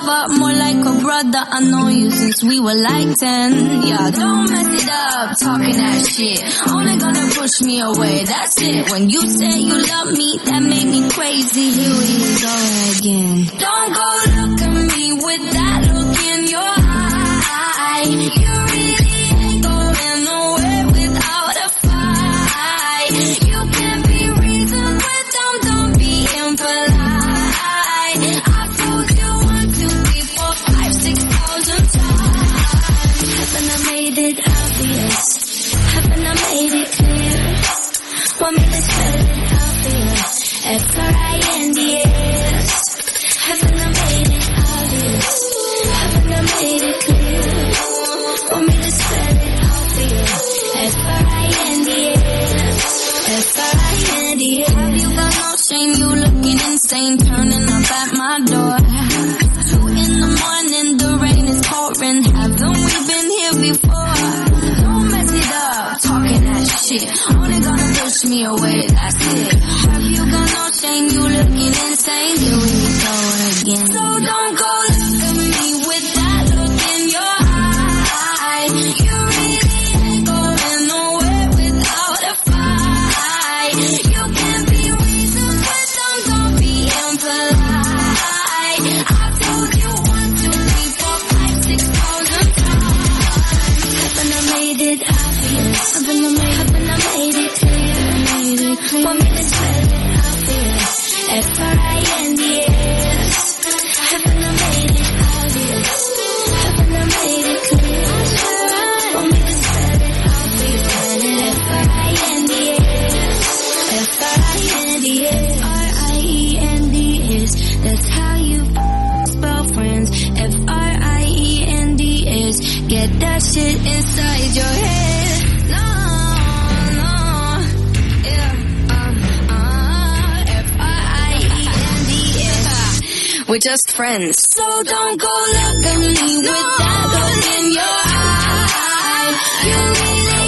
lover, more like a brother. I know you since we were like 10. Yeah, don't mess it up, talking that shit. Only gonna push me away, that's it. When you say you love me, that made me crazy. Here we go again. Don't go look at me with that look in your eye. You really ain't going nowhere without a fight. You can be reasoned with them, don't be impolite. I told you 1, 2, 3, 4, 5, 6,000 times. Haven't I made it obvious? Haven't I made it clear? Want me to spell it out for you? F-R-I-N-D-S. Haven't I made it obvious? Haven't I made it clear? Want me to spell it out for you? F-R-I-N-D-S. F-R-I-N-D-S. Have you got no shame? You looking insane, turning up at my door. 2 in the morning, the rain is pouring. Haven't we been here before? Don't mess it up, talking that shit. Only gonna push me away, that's it. Have you got no shame? You looking insane. Here we go again. So don't go look at me with that look in your eye. You really ain't going nowhere without a fight. You can be reasoned with them, don't be impolite. I told you 1, 2, 3, 4, 5, 6,000 times. Haven't I made it obvious? Haven't I made it clear? Want me to spell it out for you? F-R-I-N-D-S. Haven't I made it obvious? Haven't I made it clear? Want me to spell it out for you? F-R-I-N-D-S. F-R-I-N-D-S. R-I-E-N-D-S. That's how you spell friends. F-R-I-E-N-D-S. Get that shit inside your head. No, yeah, F-R-I-E-N-D-S. We're just friends. So don't go look at me with that look in your eye. You really